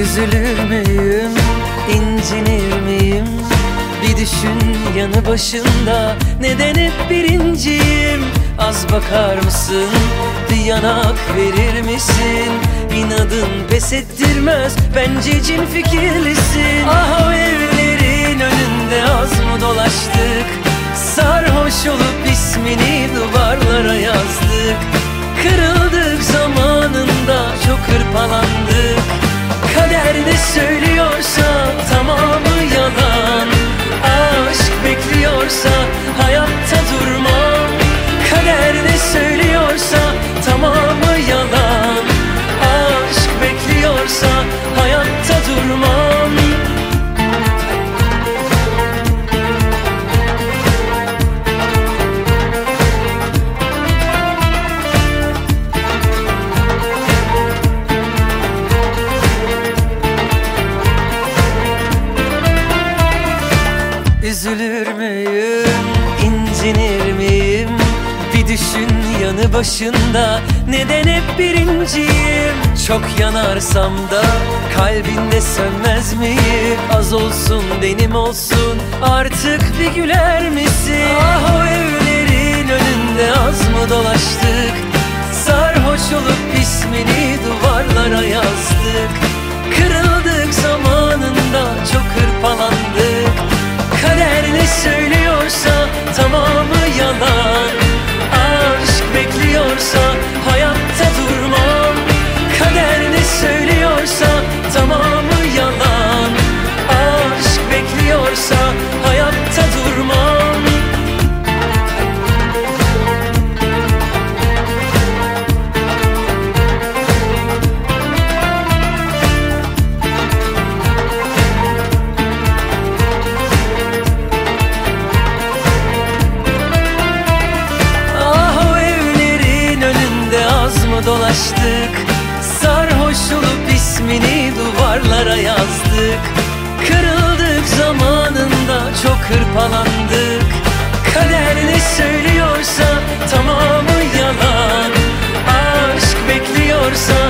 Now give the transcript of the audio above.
Üzülür müyüm, incinir miyim? Bir düşün yanı başında, neden hep birinciyim? Az bakar mısın, bir yanak verir misin? İnadın pes ettirmez, bence cin fikirlisin. Ah, o evlerin önünde az mı dolaştık? Sarhoş olup ismini duvarlara yazdık. Kırıldık zamanında, çok hırpalandık. Kader ne söylüyorsa tamamı yalan. Aşk bekliyorsa hayatta durmam. Kader ne söylüyorsa tamamı yalan. Aşk bekliyorsa hayatta durmam. Üzülür müyüm, incinir miyim? Bir düşün yanı başında, neden hep birinciyim? Çok yanarsam da kalbinde sönmez miyim? Az olsun benim olsun, artık bir güler misin? Ah, o evlerin önünde az mı dolaştık? Sarhoş olup ismini duvarlara yazdık. Kırıldık zamanında, çok hırpalandık. Kader ne söylüyorsa tamamı yalan. Aşk bekliyorsa hayatta durmam. Kader ne söylüyorsa tamamı yalan. Aşk bekliyorsa hayatta durmam. Dolaştık, sarhoş olup ismini duvarlara yazdık. Kırıldık zamanında, çok hırpalandık. Kader ne söylüyorsa tamamı yalan. Aşk bekliyorsa